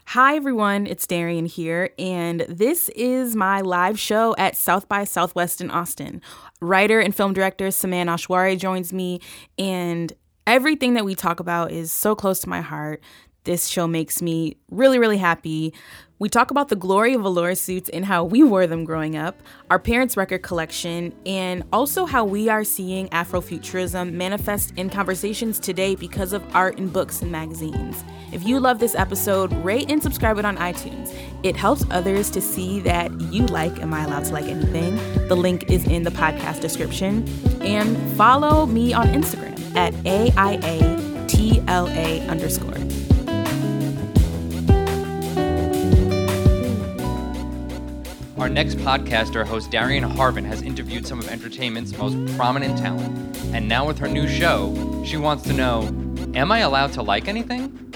Hi, everyone. It's Darian here, and this is my live show at South by Southwest in Austin. Writer and film director Saman Ashwari joins me, and everything that we talk about is so close to my heart. This show makes me really, really happy. We talk about the glory of velour suits and how we wore them growing up, our parents' record collection, and also how we are seeing Afrofuturism manifest in conversations today because of art and books and magazines. If you love this episode, rate and subscribe it on iTunes. It helps others to see that you like Am I Allowed to Like Anything? The link is in the podcast description. And follow me on Instagram at AIATLA_. Our next podcaster, host Darian Harvin, has interviewed some of entertainment's most prominent talent. And now with her new show, she wants to know, am I allowed to like anything?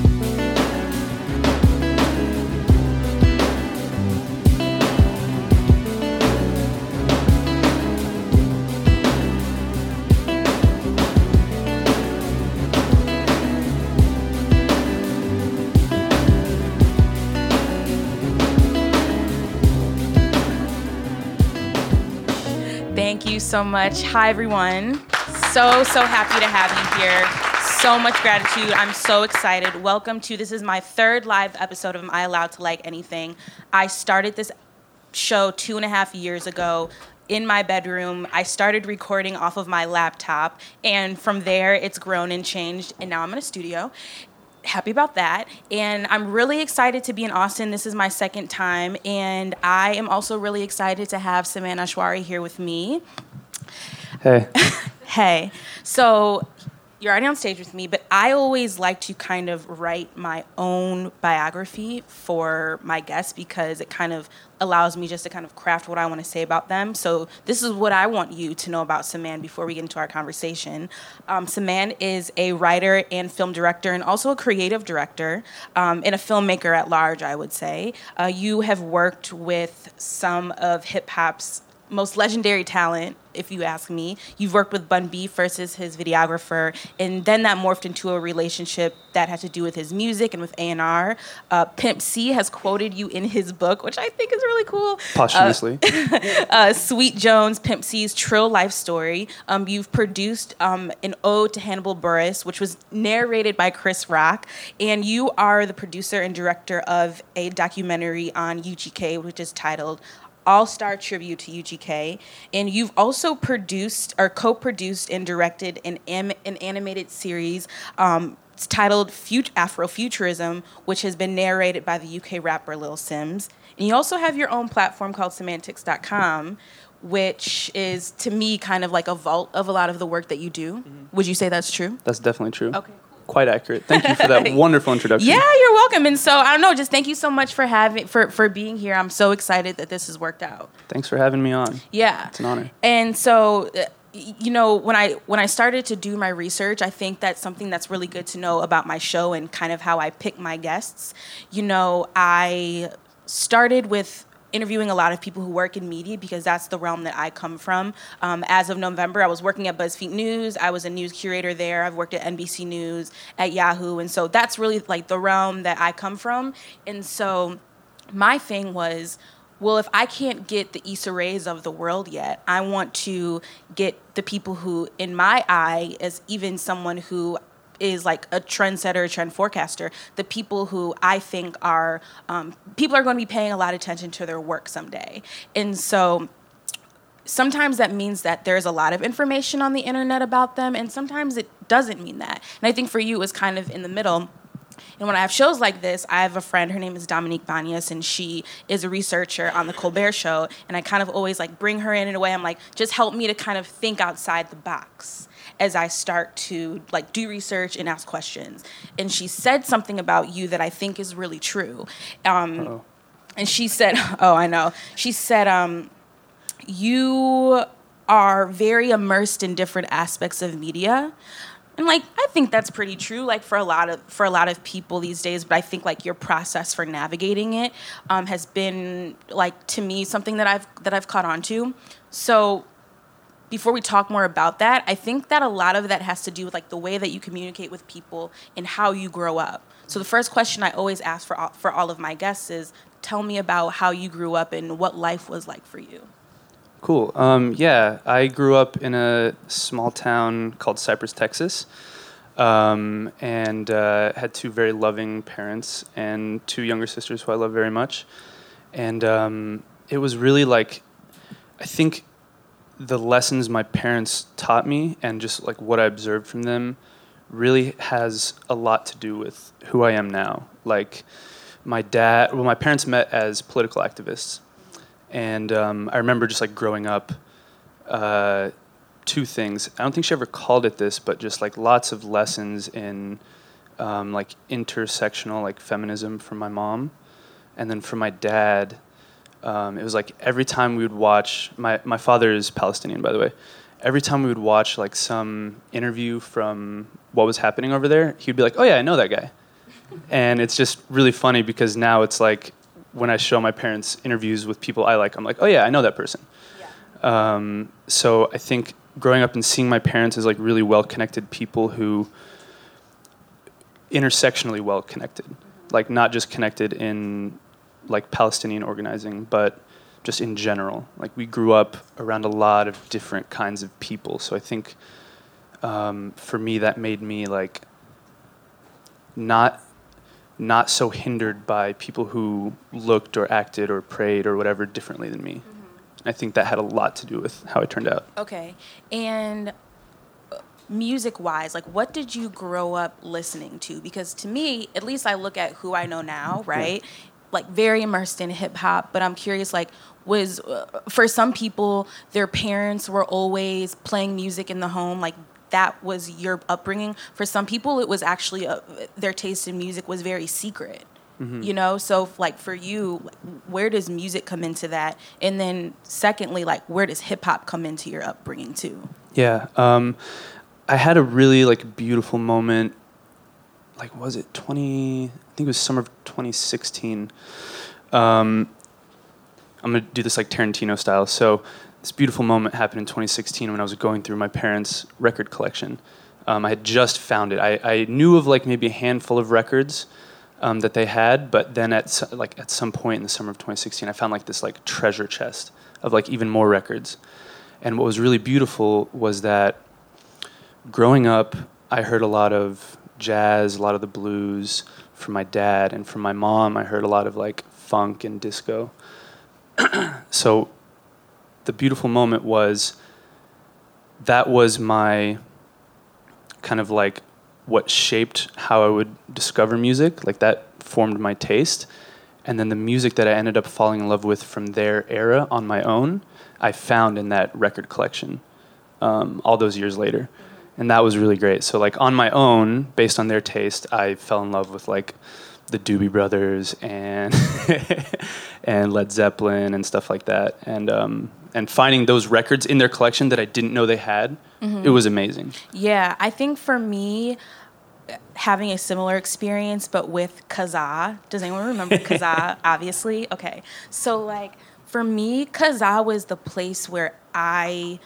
Thank you so much. Hi, everyone. So happy to have you here. So much gratitude. I'm so excited. Welcome to, this is my third live episode of Am I Allowed to Like Anything? I started this show 2.5 years ago in my bedroom. I started recording off of my laptop, and from there, it's grown and changed, and now I'm in a studio. Happy about that. And I'm really excited to be in Austin. This is my second time. And I am also really excited to have Saman Ashwari here with me. Hey. Hey. So you're already on stage with me, but I always like to kind of write my own biography for my guests because it kind of allows me just to kind of craft what I want to say about them. So this is what I want you to know about Saman before we get into our conversation. Saman is a writer and film director and also a creative director and a filmmaker at large, I would say. You have worked with some of hip-hop's most legendary talent, if you ask me. You've worked with Bun B first as his videographer, and then that morphed into a relationship that had to do with his music and with A&R. Pimp C has quoted you in his book, which I think is really cool. Posthumously. Sweet Jones, Pimp C's Trill Life Story. You've produced an ode to Hannibal Buress, which was narrated by Chris Rock, and you are the producer and director of a documentary on UGK, which is titled All-Star Tribute to UGK, and you've also produced or co-produced and directed an animated series it's titled Afrofuturism, which has been narrated by the UK rapper Lil Sims. And you also have your own platform called Semantics.com, which is, to me, kind of like a vault of a lot of the work that you do. Mm-hmm. Would you say that's true? That's definitely true. Okay. Quite accurate. Thank you for that wonderful introduction. Yeah, you're welcome. And so I don't know, just thank you so much for being here. I'm so excited that this has worked out. Thanks for having me on. Yeah, it's an honor. And so, you know, when I started to do my research, I think that's something that's really good to know about my show and kind of how I pick my guests. You know, I started with interviewing a lot of people who work in media because that's the realm that I come from. As of November, I was working at BuzzFeed News. I was a news curator there. I've worked at NBC News, at Yahoo. And so that's really like the realm that I come from. And so my thing was, well, if I can't get the Issa Raes of the world yet, I want to get the people who, in my eye, as even someone who is like a trendsetter, trend forecaster, the people who I think are, people are going to be paying a lot of attention to their work someday. And so sometimes that means that there's a lot of information on the internet about them, and sometimes it doesn't mean that. And I think for you, it was kind of in the middle. And when I have shows like this, I have a friend, her name is Dominique Banias, and she is a researcher on The Colbert Show, and I kind of always like bring her in a way. I'm like, just help me to kind of think outside the box as I start to like do research and ask questions. And she said something about you that I think is really true. And she said, oh, I know. She said, you are very immersed in different aspects of media. And like, I think that's pretty true, like for a lot of people these days. But I think like your process for navigating it has been like, to me, something that I've caught on to. So before we talk more about that, I think that a lot of that has to do with like the way that you communicate with people and how you grow up. So the first question I always ask for all of my guests is, tell me about how you grew up and what life was like for you. Cool. Yeah, I grew up in a small town called Cypress, Texas, and had two very loving parents and two younger sisters who I love very much. And it was really like, I think the lessons my parents taught me and just like what I observed from them really has a lot to do with who I am now. Like my parents met as political activists. And I remember just like growing up, two things. I don't think she ever called it this, but just like lots of lessons in like intersectional like feminism from my mom. And then from my dad, it was like every time we would watch, my father is Palestinian, by the way. Every time we would watch like some interview from what was happening over there, he'd be like, oh yeah, I know that guy. And it's just really funny because now it's like, when I show my parents interviews with people I like, I'm like, oh yeah, I know that person. Yeah. So I think growing up and seeing my parents as like really well-connected people who intersectionally well-connected, like not just connected in like Palestinian organizing, but just in general. Like we grew up around a lot of different kinds of people. So I think for me that made me like not so hindered by people who looked or acted or prayed or whatever differently than me. Mm-hmm. I think that had a lot to do with how I turned out. Okay. And music-wise, like what did you grow up listening to? Because to me, at least I look at who I know now, right? Yeah. Like very immersed in hip-hop, but I'm curious, like was, for some people, their parents were always playing music in the home, like that was your upbringing. For some people, it was actually their taste in music was very secret, you know? So like for you, where does music come into that? And then secondly, like where does hip hop come into your upbringing too? Yeah. I had a really like beautiful moment, like was it I think it was summer of 2016. I'm going to do this like Tarantino style. So this beautiful moment happened in 2016 when I was going through my parents' record collection. I had just found it. I knew of like maybe a handful of records that they had, but then at some point in the summer of 2016, I found like this like treasure chest of like even more records. And what was really beautiful was that growing up, I heard a lot of jazz, a lot of the blues from my dad, and from my mom, I heard a lot of like funk and disco. So the beautiful moment was that was my kind of like what shaped how I would discover music. Like that formed my taste. And then the music that I ended up falling in love with from their era on my own, I found in that record collection all those years later. And that was really great. So like on my own, based on their taste, I fell in love with like the Doobie Brothers and and Led Zeppelin and stuff like that. And finding those records in their collection that I didn't know they had, it was amazing. Yeah, I think for me, having a similar experience, but with Kazaa. Does anyone remember Kazaa? Obviously. Okay. So like for me, Kazaa was the place where I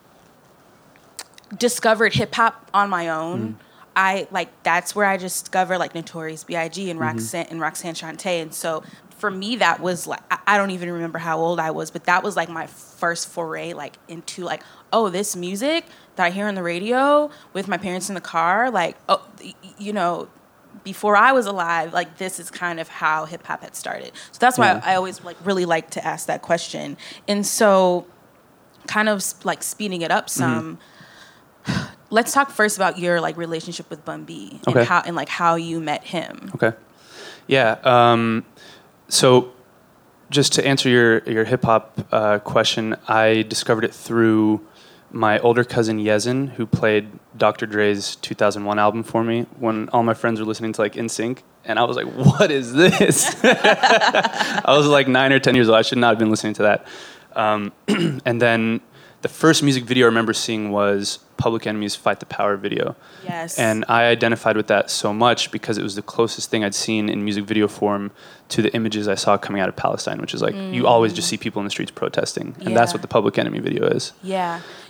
discovered hip hop on my own. That's where I discovered like Notorious B.I.G. and Roxanne Shante. And so for me, that was like, I don't even remember how old I was, but that was like my first foray like into like, oh, this music that I hear on the radio with my parents in the car, like, oh, you know, before I was alive, like this is kind of how hip hop had started. So that's why I always like really like to ask that question. And so kind of like speeding it up some, let's talk first about your like relationship with Bun B and how you met him. Okay. Yeah. So just to answer your hip hop question, I discovered it through my older cousin Yezin, who played Dr. Dre's 2001 album for me when all my friends were listening to like NSYNC, and I was like, "What is this?" I was like 9 or 10 years old. I should not have been listening to that. And then the first music video I remember seeing was Public Enemy's Fight the Power video. Yes. And I identified with that so much because it was the closest thing I'd seen in music video form to the images I saw coming out of Palestine, which is like, you always just see people in the streets protesting. And that's what the Public Enemy video is. Yeah.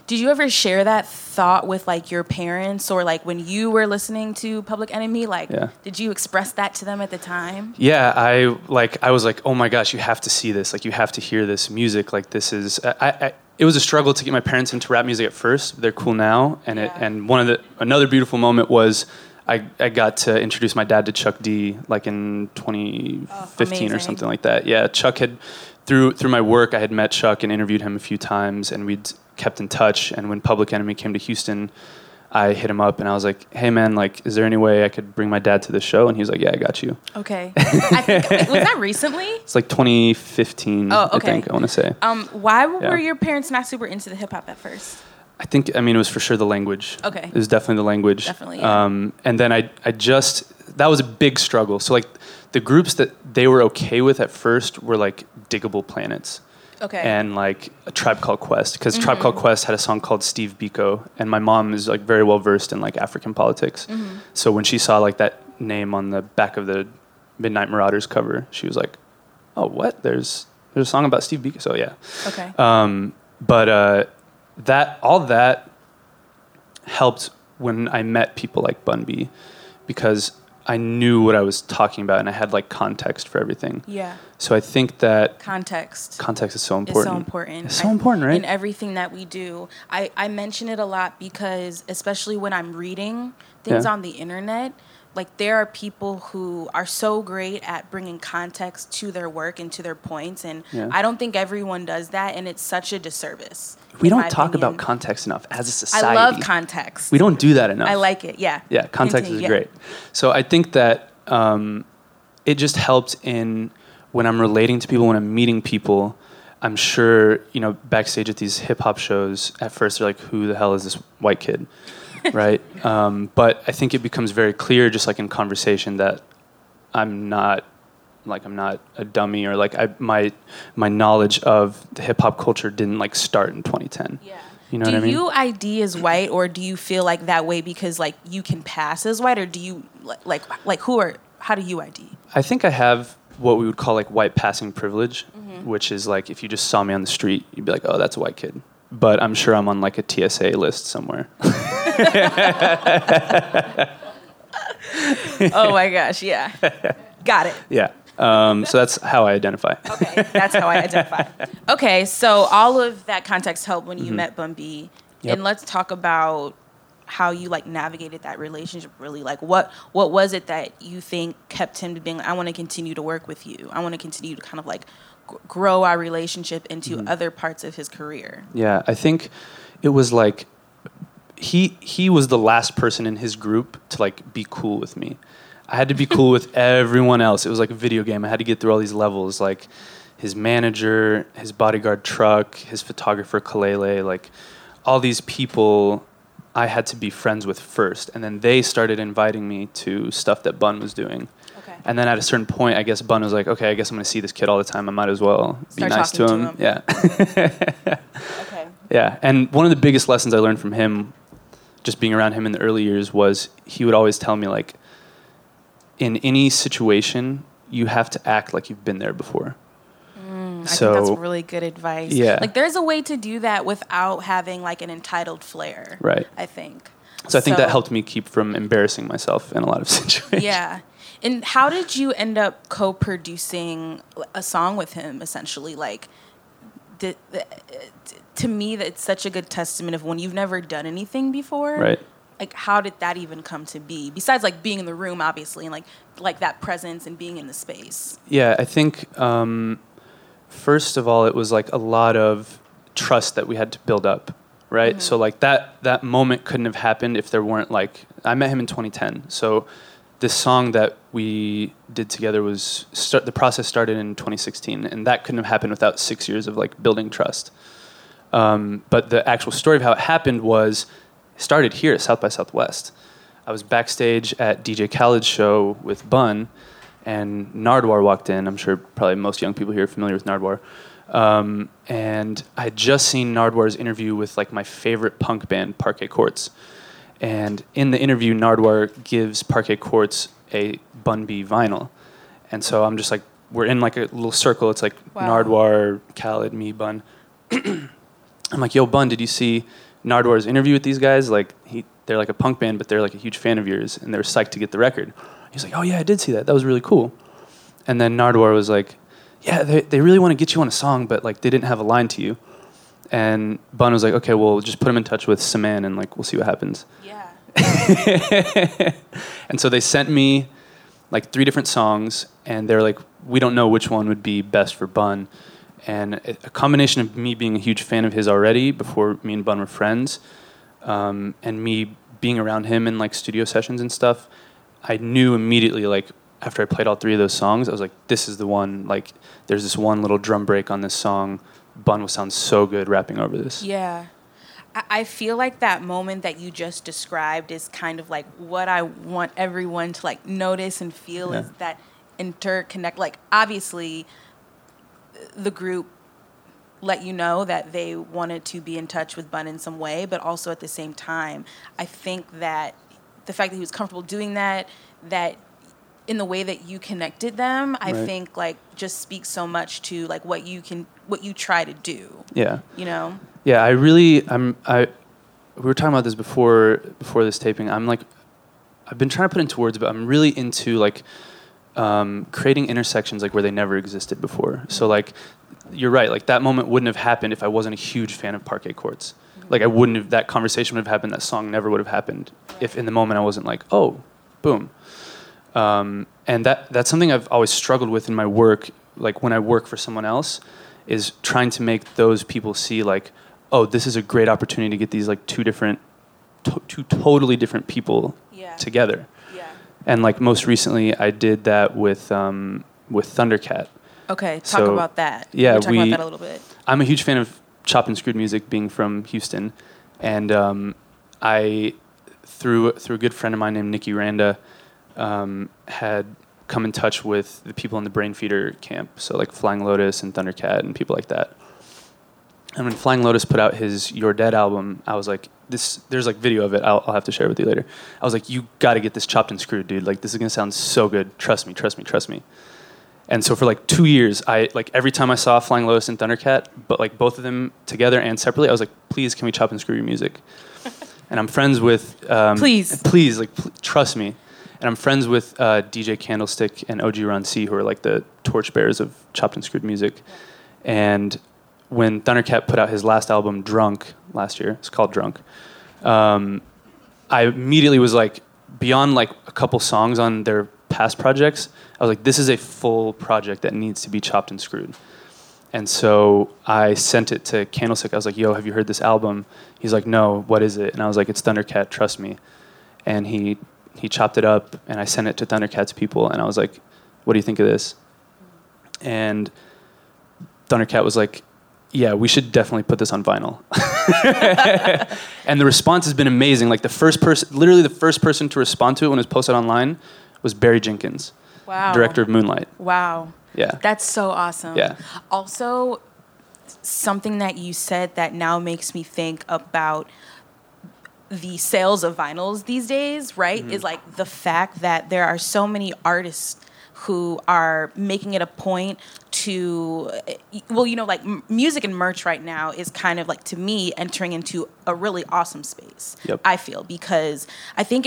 Did you ever share that thought with like your parents, or like when you were listening to Public Enemy? Like, did you express that to them at the time? Yeah, I was like, oh my gosh, you have to see this. Like, you have to hear this music. Like, this is. It was a struggle to get my parents into rap music at first. They're cool now, and another beautiful moment was I got to introduce my dad to Chuck D like in 2015 or something like that. Yeah, Chuck had through my work, I had met Chuck and interviewed him a few times, and we'd kept in touch. And when Public Enemy came to Houston, I hit him up and I was like, hey man, like, is there any way I could bring my dad to the show? And he was like, yeah, I got you. Okay. Was that recently? It's like 2015, I think, I want to say. Why were your parents not super into the hip hop at first? I mean, it was for sure the language. Okay. It was definitely the language. Definitely, yeah. And then that was a big struggle. So like the groups that they were okay with at first were like Diggable Planets. Okay. And like a Tribe Called Quest, because Tribe Called Quest had a song called Steve Biko, and my mom is like very well versed in like African politics. So when she saw like that name on the back of the Midnight Marauders cover, she was like, "Oh, what? There's a song about Steve Biko." So yeah. Okay. But that helped when I met people like Bun B, because I knew what I was talking about and I had like context for everything. Yeah. So I think that context is so important. It's so important. It's so important, right? In everything that we do. I mention it a lot because especially when I'm reading things on the internet, like there are people who are so great at bringing context to their work and to their points, and I don't think everyone does that, and it's such a disservice. We don't talk about context enough as a society. I love context. We don't do that enough. I like it, yeah. Yeah, context is great. So I think that it just helped in when I'm relating to people, when I'm meeting people. I'm sure, backstage at these hip hop shows, at first they're like, who the hell is this white kid? Right? But I think it becomes very clear, just like in conversation, that I'm not a dummy, or like my knowledge of the hip hop culture didn't like start in 2010. Yeah. You know what I mean? Do you ID as white, or do you feel like that way because like you can pass as white, or do you how do you ID? I think I have what we would call like white passing privilege, which is like if you just saw me on the street, you'd be like, oh, that's a white kid. But I'm sure I'm on like a TSA list somewhere. Oh my gosh, yeah. Got it. Yeah. So that's how I identify. Okay, that's how I identify. Okay, so all of that context helped when you met Bun B. Yep. And let's talk about how you like navigated that relationship. Really, like what was it that you think kept him to being like, I want to continue to work with you. I want to continue to kind of like grow our relationship into other parts of his career. Yeah, I think it was like he was the last person in his group to like be cool with me. I had to be cool with everyone else. It was like a video game. I had to get through all these levels, like his manager, his bodyguard Truck, his photographer Kalele, like all these people I had to be friends with first. And then they started inviting me to stuff that Bun was doing. Okay. And then at a certain point, I guess Bun was like, okay, I guess I'm going to see this kid all the time. I might as well be nice to him. Yeah. Okay. Yeah. And one of the biggest lessons I learned from him, just being around him in the early years, was he would always tell me, like, in any situation, you have to act like you've been there before. I think that's really good advice. Yeah. Like, there's a way to do that without having, like, an entitled flair. Right. I think. So I think that helped me keep from embarrassing myself in a lot of situations. Yeah. And how did you end up co-producing a song with him, essentially? Like, to me, that's such a good testament of when you've never done anything before. Right. Like, how did that even come to be? Besides, like, being in the room, obviously, and, like that presence and being in the space. Yeah, I think, first of all, it was, like, a lot of trust that we had to build up, right? So, like, that moment couldn't have happened if there weren't, like... I met him in 2010, so this song that we did together was... the process started in 2016, and that couldn't have happened without 6 years of, like, building trust. But the actual story of how it happened was... started here at South by Southwest. I was backstage at DJ Khaled's show with Bun, and Nardwuar walked in. I'm sure probably most young people here are familiar with Nardwuar. And I had just seen Nardwar's interview with like my favorite punk band, Parquet Courts. And in the interview, Nardwuar gives Parquet Courts a Bun B vinyl. And so I'm just like, we're in like a little circle. It's like Nardwuar, Khaled, me, Bun. I'm like, yo, Bun, did you see Nardwar's interview with these guys, like they're like a punk band, but they're like a huge fan of yours, and they were psyched to get the record. He's like, oh yeah, I did see that. That was really cool. And then Nardwar was like, yeah, they really want to get you on a song, but like they didn't have a line to you. And Bun was like, okay, well, just put him in touch with Saman, and like we'll see what happens. Yeah. And so they sent me like 3 different songs, and they're like, we don't know which one would be best for Bun. And a combination of me being a huge fan of his already before me and Bun were friends, and me being around him in like studio sessions and stuff, I knew immediately, like after I played all 3 of those songs, I was like, this is the one. Like there's this one little drum break on this song. Bun will sound so good rapping over this. Yeah. I feel like that moment that you just described is kind of like what I want everyone to like notice and feel is that interconnect. Like obviously the group let you know that they wanted to be in touch with Bun in some way, but also at the same time, I think that the fact that he was comfortable doing that in the way that you connected them, I think like just speaks so much to like what you try to do. Yeah. You know? Yeah, we were talking about this before this taping. I've been trying to put into words, but I'm really into like creating intersections like where they never existed before. So like, you're right, like that moment wouldn't have happened if I wasn't a huge fan of Parquet Courts. Like that conversation would have happened, that song never would have happened if in the moment I wasn't like, oh, boom. And that's something I've always struggled with in my work, like when I work for someone else, is trying to make those people see like, oh, this is a great opportunity to get these like two totally different people together. Yeah. And like most recently, I did that with Thundercat. Okay, talk about that. Yeah, talk about that a little bit. I'm a huge fan of chopped and screwed music, being from Houston, and I through a good friend of mine named Nikki Randa had come in touch with the people in the Brain Feeder camp, so like Flying Lotus and Thundercat and people like that. And when Flying Lotus put out his You're Dead album, I was like, there's like video of it, I'll have to share it with you later. I was like, you got to get this chopped and screwed, dude. Like, this is going to sound so good. Trust me. And so for like 2 years, I like every time I saw Flying Lotus and Thundercat, but like both of them together and separately, I was like, please, can we chop and screw your music? And I'm friends with... Please, like, trust me. And I'm friends with DJ Candlestick and OG Ron C, who are like the torchbearers of chopped and screwed music. And when Thundercat put out his last album, Drunk, last year, it's called Drunk, I immediately was like, beyond like a couple songs on their past projects, I was like, this is a full project that needs to be chopped and screwed. And so I sent it to Candlestick. I was like, yo, have you heard this album? He's like, no, what is it? And I was like, it's Thundercat, trust me. And he chopped it up, and I sent it to Thundercat's people, and I was like, what do you think of this? And Thundercat was like, yeah, we should definitely put this on vinyl. And the response has been amazing. Like the first person to respond to it when it was posted online was Barry Jenkins, director of Moonlight. Wow. Yeah. That's so awesome. Yeah. Also, something that you said that now makes me think about the sales of vinyls these days, right? Is like the fact that there are so many artists who are making it a point to, well, you know, like music and merch right now is kind of like, to me, entering into a really awesome space. Yep. I feel, because I think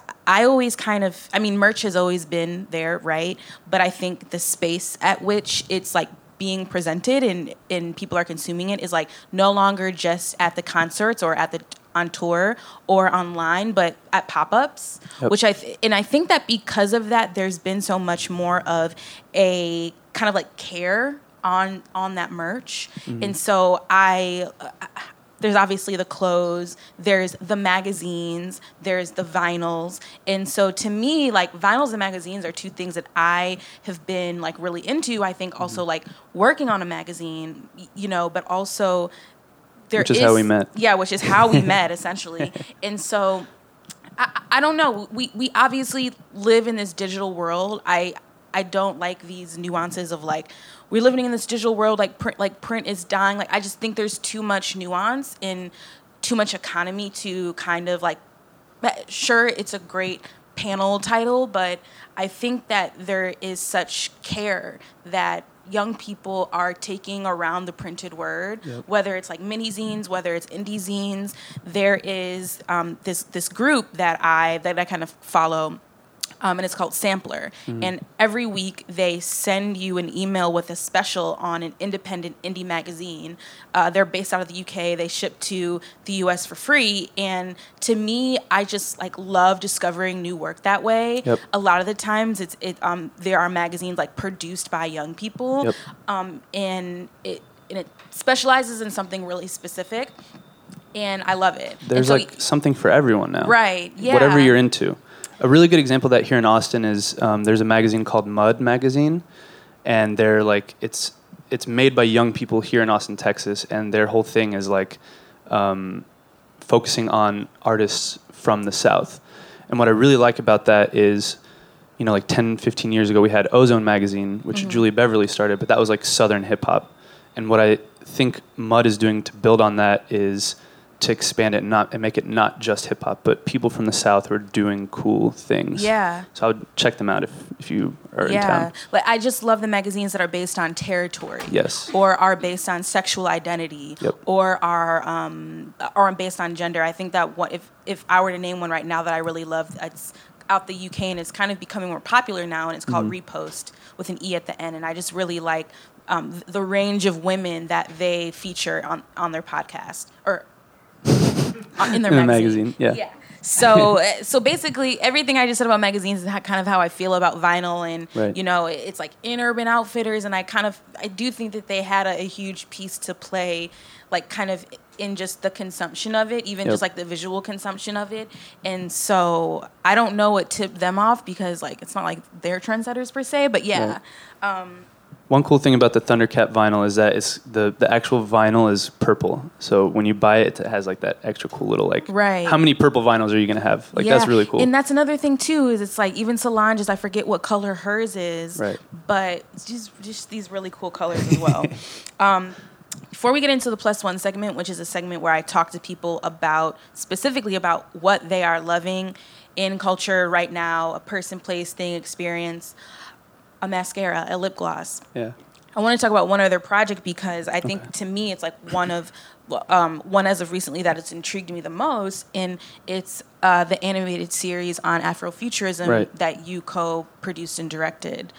merch has always been there, right? But I think the space at which it's like being presented and people are consuming it is like no longer just at the concerts or on tour or online, but at pop-ups, which I think that because of that, there's been so much more of a kind of like care on that merch. And so there's obviously the clothes, there's the magazines, there's the vinyls. And so to me, like vinyls and magazines are two things that I have been like really into. I think also like working on a magazine, you know, but also which is how we met. Yeah, which is how we met, essentially. And so, I don't know. We obviously live in this digital world. I don't like these nuances of like, we're living in this digital world, like print is dying. Like, I just think there's too much nuance and too much economy to kind of like, sure, it's a great panel title, but I think that there is such care that young people are taking around the printed word, whether it's like mini zines, whether it's indie zines. There is this group that I kind of follow. And it's called Sampler. And every week they send you an email with a special on an independent indie magazine. They're based out of the UK. They ship to the US for free. And to me, I just like love discovering new work that way. Yep. A lot of the times there are magazines like produced by young people. Yep. And it specializes in something really specific. And I love it. There's like something for everyone now. Right, yeah. Whatever you're into. A really good example of that here in Austin is there's a magazine called Mud Magazine, and they're like it's made by young people here in Austin, Texas, and their whole thing is like focusing on artists from the South. And what I really like about that is, you know, like 10, 15 years ago we had Ozone Magazine, which Julie Beverly started, but that was like Southern hip hop. And what I think Mud is doing to build on that is to expand it and make it not just hip hop, but people from the South who are doing cool things. Yeah. So I would check them out if you are in town. Like I just love the magazines that are based on territory. Yes. Or are based on sexual identity. Yep. Or are based on gender. I think that if I were to name one right now that I really love, it's out the UK and it's kind of becoming more popular now, and it's called Repost with an E at the end. And I just really like the range of women that they feature on their podcast or in their magazine. Yeah. So basically, everything I just said about magazines is kind of how I feel about vinyl, and Right. you know, it's like in Urban Outfitters, and I do think that they had a huge piece to play, like kind of in just the consumption of it, even just like the visual consumption of it. And so I don't know what tipped them off because like it's not like they're trendsetters per se, but yeah. Right. One cool thing about the Thundercat vinyl is that it's the actual vinyl is purple. So when you buy it, it has like that extra cool little like. Right. How many purple vinyls are you gonna have? Like that's really cool. And that's another thing too. Is it's like even Solange's. I forget what color hers is. Right. But it's just these really cool colors as well. Before we get into the plus one segment, which is a segment where I talk to people specifically about what they are loving in culture right now, a person, place, thing, experience. A mascara, a lip gloss. Yeah. I want to talk about one other project because I think to me it's like one as of recently that it's intrigued me the most, and it's the animated series on Afrofuturism that you co-produced and directed.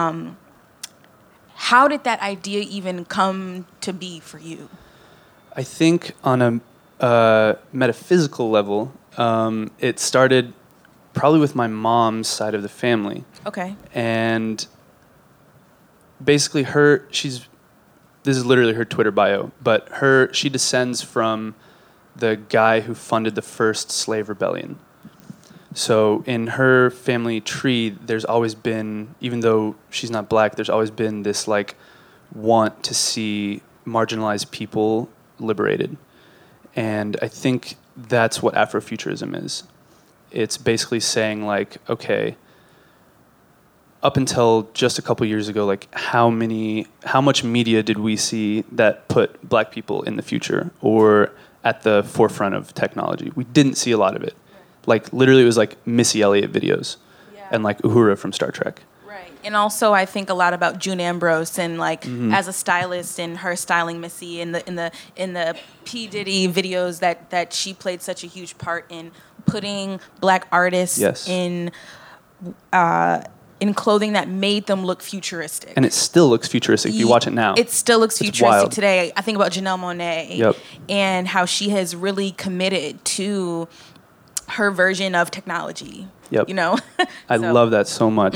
How did that idea even come to be for you? I think on a metaphysical level, it started probably with my mom's side of the family. Okay. And basically this is literally her Twitter bio, but she descends from the guy who funded the first slave rebellion. So in her family tree, there's always been, even though she's not black, there's always been this like want to see marginalized people liberated. And I think that's what Afrofuturism is. It's basically saying like, okay, up until just a couple years ago, like how much media did we see that put black people in the future or at the forefront of technology? We didn't see a lot of it. Like literally it was like Missy Elliott videos and like Uhura from Star Trek. Right. And also I think a lot about June Ambrose and like as a stylist and her styling Missy in the P. Diddy videos that she played such a huge part in putting black artists in clothing that made them look futuristic. And it still looks futuristic if you watch it now. It still looks futuristic today. I think about Janelle Monáe and how she has really committed to her version of technology. You know? I love that so much.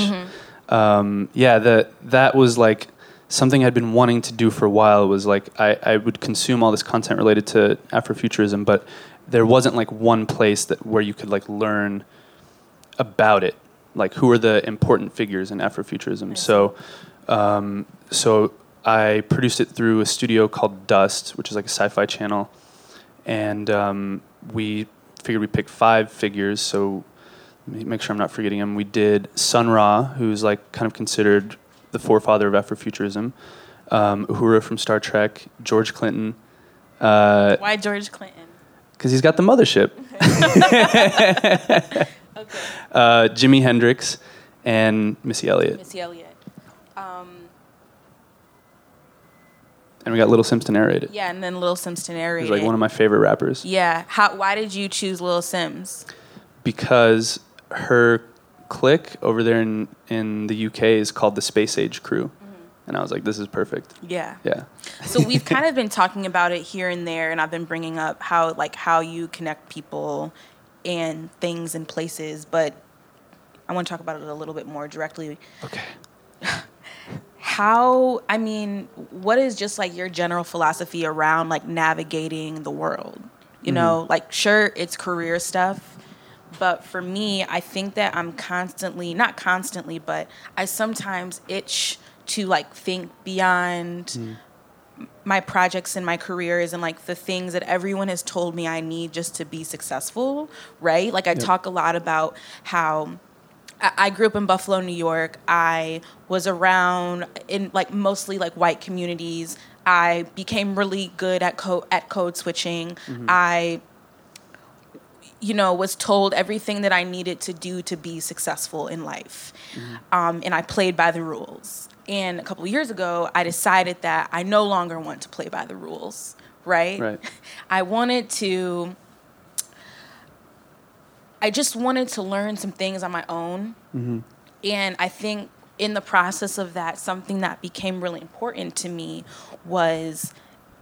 That was like something I'd been wanting to do for a while. Was like I would consume all this content related to Afrofuturism, but there wasn't like one place where you could like learn about it. Like who are the important figures in Afrofuturism? So I produced it through a studio called Dust, which is like a sci-fi channel, and we figured we'd pick 5 figures. So let me make sure I'm not forgetting them. We did Sun Ra, who's like kind of considered the forefather of Afrofuturism, Uhura from Star Trek, George Clinton. Why George Clinton? Because he's got the mothership. Jimi Hendrix and Missy Elliott. And we got Little Sims to narrate it. Yeah, and then Lil Sims to narrate He's like it. one of my favorite rappers. Yeah. Why did you choose Lil Sims? Because her clique over there in the UK is called the Space Age Crew. And I was like, this is perfect. Yeah. Yeah. So we've kind of been talking about it here and there, and I've been bringing up how you connect people and things and places, but I want to talk about it a little bit more directly. Okay. What is just like your general philosophy around like navigating the world? You know, like sure, it's career stuff, but for me, I think that I'm not constantly, but I sometimes itch to like think beyond my projects and my careers and like the things that everyone has told me I need just to be successful, right? Like I talk a lot about how I grew up in Buffalo, New York. I was around in like mostly like white communities. I became really good at code switching. I was told everything that I needed to do to be successful in life. And I played by the rules. And a couple of years ago, I decided that I no longer want to play by the rules, right? I just wanted to learn some things on my own. And I think in the process of that, something that became really important to me was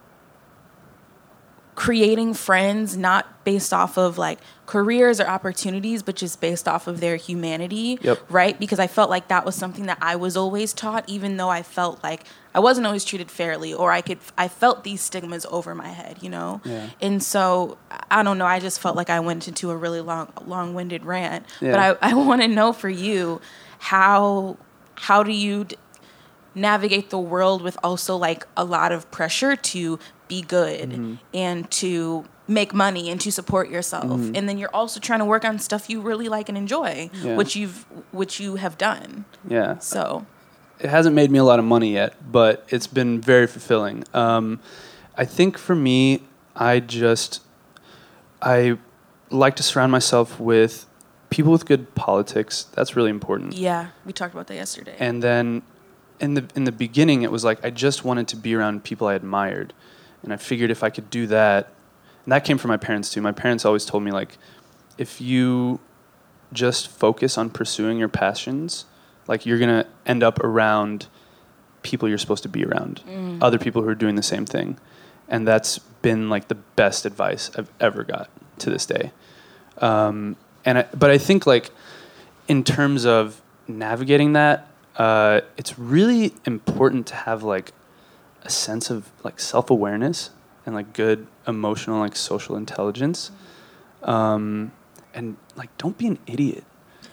creating friends not based off of like careers or opportunities, but just based off of their humanity, right? Because I felt like that was something that I was always taught, even though I felt like I wasn't always treated fairly, or I felt these stigmas over my head, And so I don't know. I just felt like I went into a really long-winded rant. But I want to know for you, how do you navigate the world with also like a lot of pressure to be good and to make money and to support yourself, and then you're also trying to work on stuff you really like and enjoy, which you have done. So it hasn't made me a lot of money yet, but it's been very fulfilling. I think for me, I like to surround myself with people with good politics. That's really important. Yeah, we talked about that yesterday. And then in the beginning, it was like I just wanted to be around people I admired. And I figured if I could do that, and that came from my parents too. My parents always told me, like, if you just focus on pursuing your passions, like you're going to end up around people you're supposed to be around, other people who are doing the same thing. And that's been like the best advice I've ever got to this day. But I think like in terms of navigating that, it's really important to have like a sense of like self-awareness and like good emotional, like social intelligence. And like, don't be an idiot.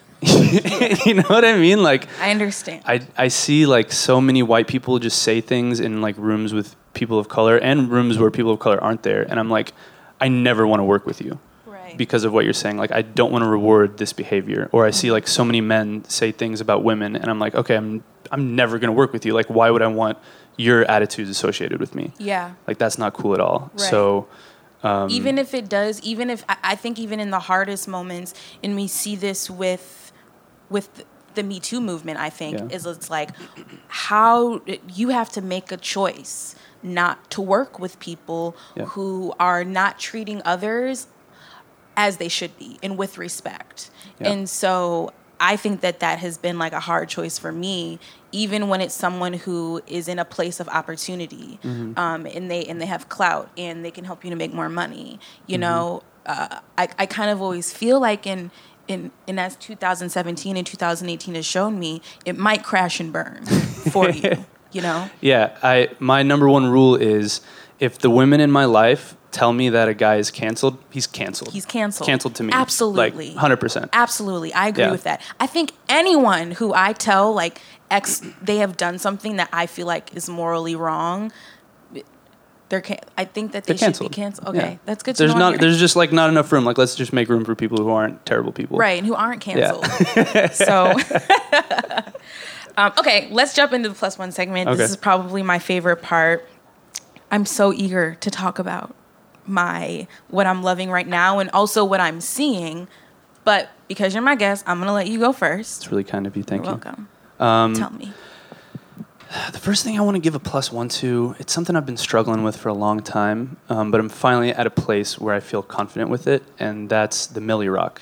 You know what I mean? Like, I understand. I see like so many white people just say things in like rooms with people of color and rooms where people of color aren't there. And I'm like, I never want to work with you. Because of what you're saying. Like, I don't want to reward this behavior. Or I see like so many men say things about women and I'm like, okay, I'm never going to work with you. Like, why would I want your attitudes associated with me? Yeah. Like, that's not cool at all. Right. So even if I think even in the hardest moments, and we see this with the Me Too movement, I think, is it's like how you have to make a choice not to work with people who are not treating others as they should be and with respect. And so I think that has been like a hard choice for me, even when it's someone who is in a place of opportunity, and they have clout and they can help you to make more money. You know, I kind of always feel like in as 2017 and 2018 has shown me, it might crash and burn for you. You know? Yeah, my number one rule is if the women in my life tell me that a guy is canceled, he's canceled. He's canceled. Canceled to me. Absolutely. Like 100%. Absolutely. I agree with that. I think anyone who I tell like they have done something that I feel like is morally wrong, I think that they should be canceled. Okay. That's good to know. There's just like not enough room. Like, let's just make room for people who aren't terrible people. Right, and who aren't canceled. So okay, let's jump into the plus one segment. Okay. This is probably my favorite part. I'm so eager to talk about what I'm loving right now and also what I'm seeing. But because you're my guest, I'm going to let you go first. It's really kind of you. Thank you. You're welcome. Tell me. The first thing I want to give a +1 to, it's something I've been struggling with for a long time, but I'm finally at a place where I feel confident with it, and that's the Millie Rock.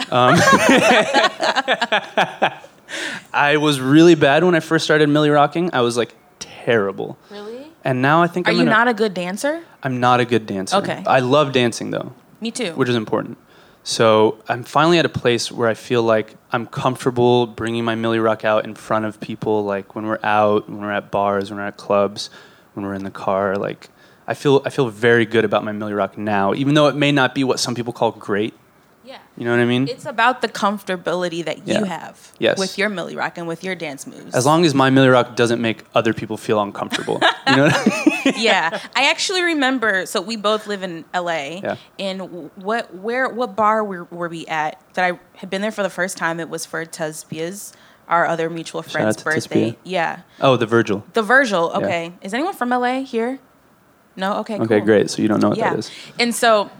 I was really bad when I first started Millie Rocking. I was like terrible. Really? And now I think Are you not a good dancer? I'm not a good dancer. Okay. I love dancing though. Me too. Which is important. So I'm finally at a place where I feel like I'm comfortable bringing my Millie Rock out in front of people, like when we're out, when we're at bars, when we're at clubs, when we're in the car. Like I feel very good about my Millie Rock now, even though it may not be what some people call great. Yeah. You know what I mean? It's about the comfortability that you have with your Millie Rock and with your dance moves. As long as my Millie Rock doesn't make other people feel uncomfortable. You know what I mean? Yeah. I actually remember, so we both live in LA. Yeah. And what bar were we at that I had been there for the first time? It was for Tezpia's, our other mutual friend's birthday. Tezpia. Yeah. Oh, the Virgil. The Virgil, okay. Yeah. Is anyone from LA here? No? Okay, cool. Okay, great. So you don't know what that is. And so...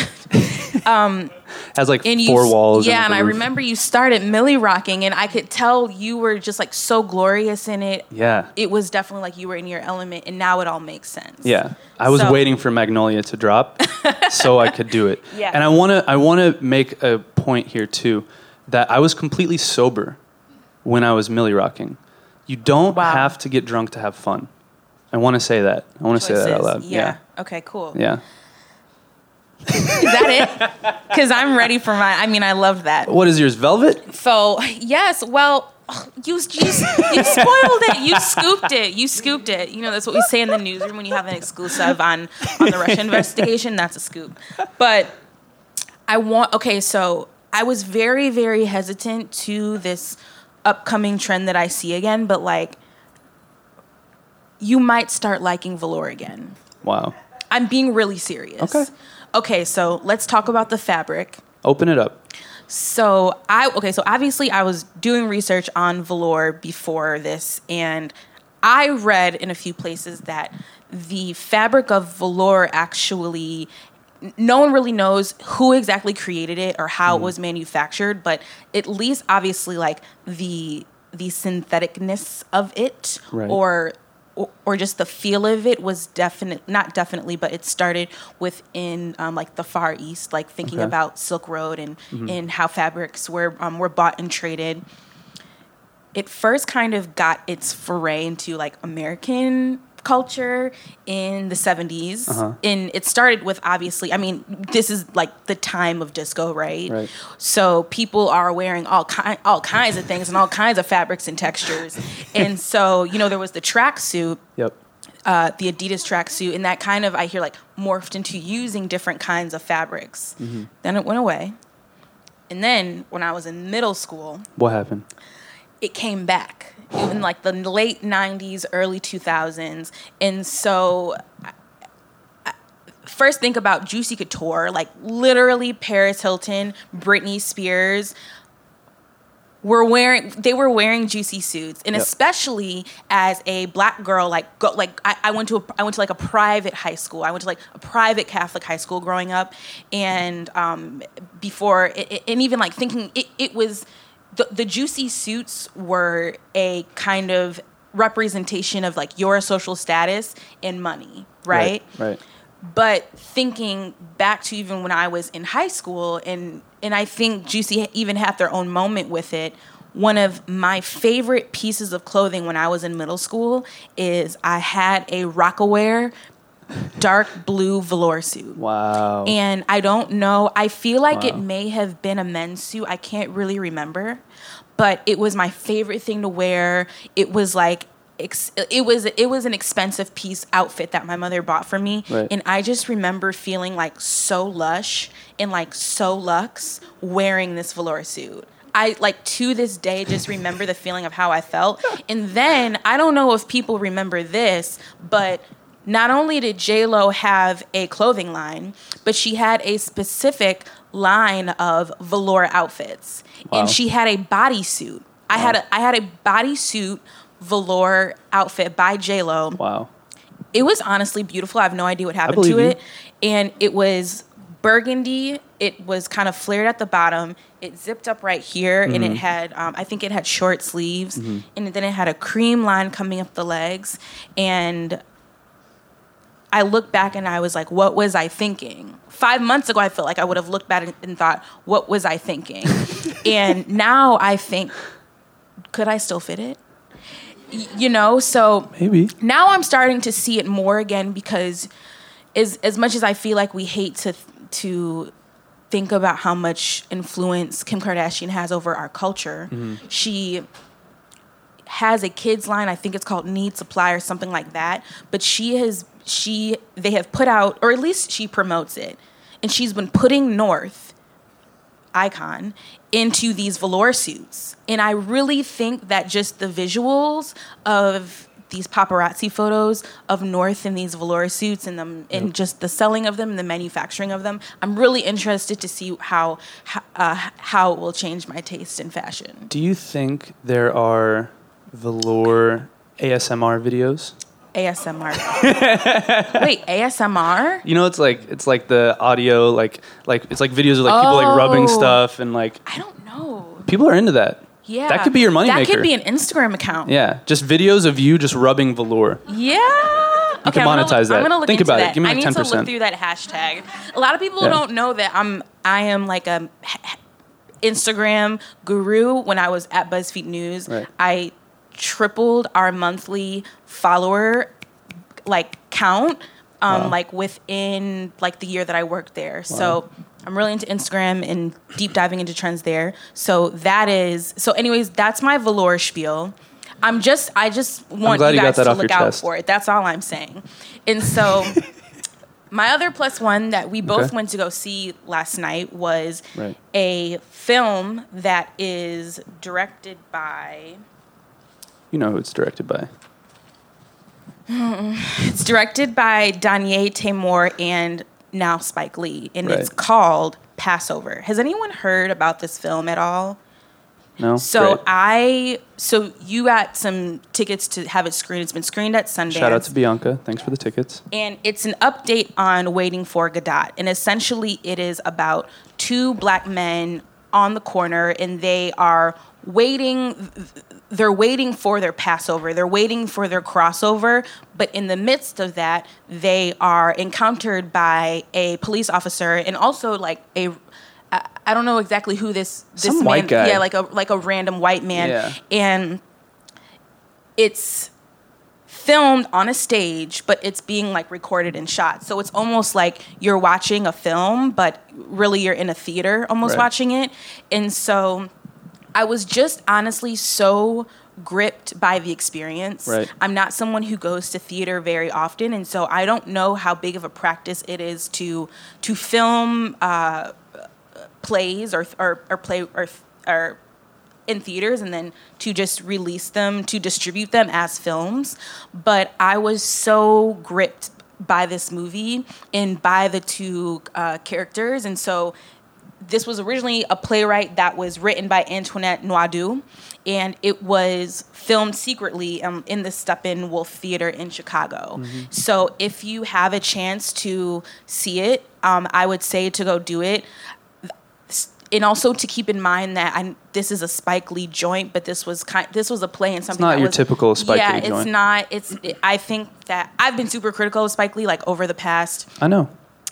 has like 4 walls. Yeah, and I remember you started Millie Rocking, and I could tell you were just like so glorious in it. Yeah. It was definitely like you were in your element, and now it all makes sense. Yeah. I was waiting for Magnolia to drop so I could do it. Yeah. And I wanna make a point here too, that I was completely sober when I was Millie Rocking. You don't have to get drunk to have fun. I want to say that. I want to say that out loud. Yeah. Okay, cool. Yeah. Is that it? Because I'm ready for I love that. What is yours, Velvet? So, yes, well, you spoiled it. You scooped it. You know, that's what we say in the newsroom when you have an exclusive on the Russia investigation. That's a scoop. But so I was very, very hesitant to this upcoming trend that I see again, but like, you might start liking velour again. Wow. I'm being really serious. Okay, so let's talk about the fabric. Open it up. So obviously I was doing research on velour before this, and I read in a few places that the fabric of velour actually, no one really knows who exactly created it or how it was manufactured, but at least obviously like the syntheticness of it, right, or just the feel of it was not definitely, but it started within like the Far East, like thinking about Silk Road and how fabrics were bought and traded. It first kind of got its foray into like American culture in the 70s. And it started with, obviously, this is like the time of disco, right? So people are wearing all kinds of things and all kinds of fabrics and textures. And so, there was the tracksuit. Yep. The Adidas tracksuit, and that kind of, I hear, like morphed into using different kinds of fabrics. Then it went away. And then when I was in middle school, what happened? It came back in like the late 90s, early 2000s. And so first think about Juicy Couture, like literally Paris Hilton, Britney Spears were wearing Juicy suits. And especially as a black girl, I went to like a private high school. I went to like a private Catholic high school growing up. And before, and even like thinking it was, the Juicy suits were a kind of representation of like your social status and money, right? Right. But thinking back to even when I was in high school, and I think Juicy even had their own moment with it. One of my favorite pieces of clothing when I was in middle school is I had a Rocawear dark blue velour suit. Wow. And I don't know, I feel like it may have been a men's suit. I can't really remember. But it was my favorite thing to wear. It was like, it was an expensive outfit that my mother bought for me. Right. And I just remember feeling like so lush and like so luxe wearing this velour suit. I like to this day just remember the feeling of how I felt. And then I don't know if people remember this, but not only did J-Lo have a clothing line, but she had a specific line of velour outfits. Wow. And she had a bodysuit. I had a bodysuit velour outfit by J-Lo. Wow. It was honestly beautiful. I have no idea what happened to it. And it was burgundy it was kind of flared at the bottom. It zipped up right here, and it had, I think it had short sleeves, and then it had a cream line coming up the legs. And I looked back and I was like, what was I thinking? 5 months ago, I feel like I would have looked back and thought, what was I thinking? And now I think, could I still fit it? You know, so Maybe. now I'm starting to see it more again, because as much as I feel like we hate to think about how much influence Kim Kardashian has over our culture, she has a kids line, I think it's called Need Supply or something like that, but they have put out, or at least she promotes it, and she's been putting North icon into these velour suits. And I really think that just the visuals of these paparazzi photos of North in these velour suits and just the selling of them and the manufacturing of them, I'm really interested to see how it will change my taste in fashion. Do you think there are velour ASMR videos? ASMR. Wait, ASMR? You know, it's like the audio, like it's like videos of like people like rubbing stuff and like. I don't know. People are into that. Yeah. That could be your moneymaker. That could be an Instagram account. Yeah, just videos of you just rubbing velour. Yeah. You can monetize that. I'm gonna look Think into about that. it. Give me like 10%. I need to look through that hashtag. A lot of people don't know that I am like a Instagram guru. When I was at BuzzFeed News, I tripled our monthly follower count like within like the year that I worked there. Wow. So I'm really into Instagram and deep diving into trends there. So anyways, that's my velour spiel. I just want you guys to look out for it. That's all I'm saying. And so my other plus one that we both went to go see last night was a film that is directed by... You know who it's directed by. It's directed by Daniel Timor and now Spike Lee, and it's called Passover. Has anyone heard about this film at all? No. So you got some tickets to have it screened. It's been screened at Sundance. Shout out to Bianca. Thanks for the tickets. And it's an update on Waiting for Godot. And essentially it is about two black men on the corner, and they are waiting. They're waiting for their Passover. They're waiting for their crossover. But in the midst of that, they are encountered by a police officer and also like I don't know exactly who this Some man, white guy. Yeah, like a random white man. Yeah. And it's filmed on a stage, but it's being like recorded and shot. So it's almost like you're watching a film, but really you're in a theater almost watching it. And so I was just honestly so gripped by the experience. Right. I'm not someone who goes to theater very often, and so I don't know how big of a practice it is to film plays or in theaters and then to just release them, to distribute them as films. But I was so gripped by this movie and by the two characters, and so this was originally a playwright that was written by Antoinette Noidu, and it was filmed secretly in the Steppenwolf Theater in Chicago. Mm-hmm. So if you have a chance to see it, I would say to go do it. And also to keep in mind that this is a Spike Lee joint, but this was a play and something. It's not your typical Spike Lee joint. Yeah, it's not. I think that I've been super critical of Spike Lee like over the past. I know.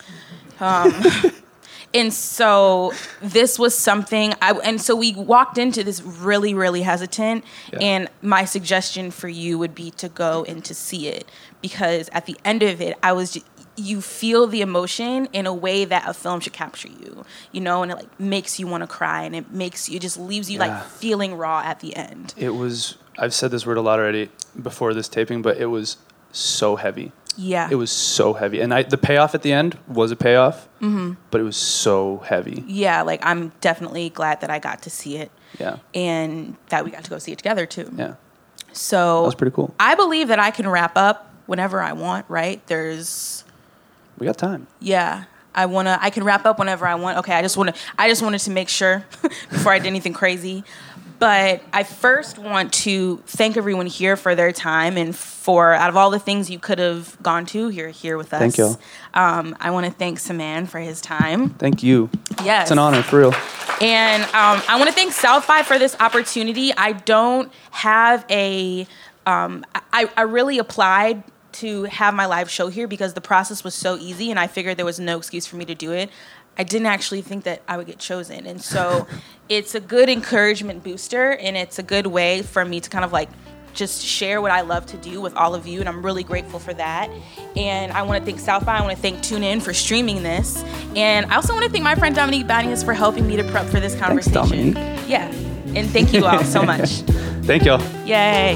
And so this was something, and so we walked into this really, really hesitant, and my suggestion for you would be to go and to see it, because at the end of it, you feel the emotion in a way that a film should capture you, and it like makes you want to cry, and it just leaves you like feeling raw at the end. It was, I've said this word a lot already before this taping, but it was so heavy. Yeah. It was so heavy. And the payoff at the end was a payoff, but it was so heavy. Yeah, like I'm definitely glad that I got to see it. Yeah. And that we got to go see it together too. Yeah. So that was pretty cool. I believe that I can wrap up whenever I want, right? We got time. Yeah. I can wrap up whenever I want. Okay, I just wanted to make sure before I did anything crazy. But I first want to thank everyone here for their time and for, out of all the things you could have gone to, you're here with us. Thank you. I want to thank Saman for his time. Thank you. Yes. It's an honor, for real. And I want to thank South by for this opportunity. I don't have I really applied to have my live show here because the process was so easy and I figured there was no excuse for me to do it. I didn't actually think that I would get chosen. And so it's a good encouragement booster, and it's a good way for me to kind of like just share what I love to do with all of you, and I'm really grateful for that. And I want to thank South by. I want to thank TuneIn for streaming this. And I also want to thank my friend Dominique Banias for helping me to prep for this conversation. Thanks, Dominique. Yeah. And thank you all so much. Thank y'all. Yay.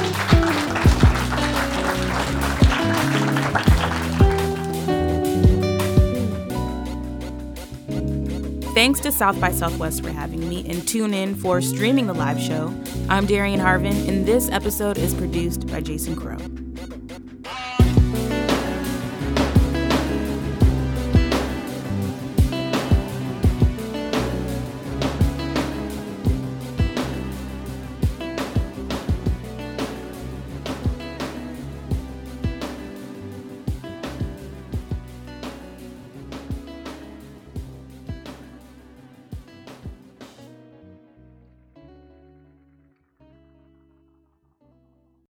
Thanks to South by Southwest for having me, and TuneIn for streaming the live show. I'm Darian Harvin, and this episode is produced by Jason Crow.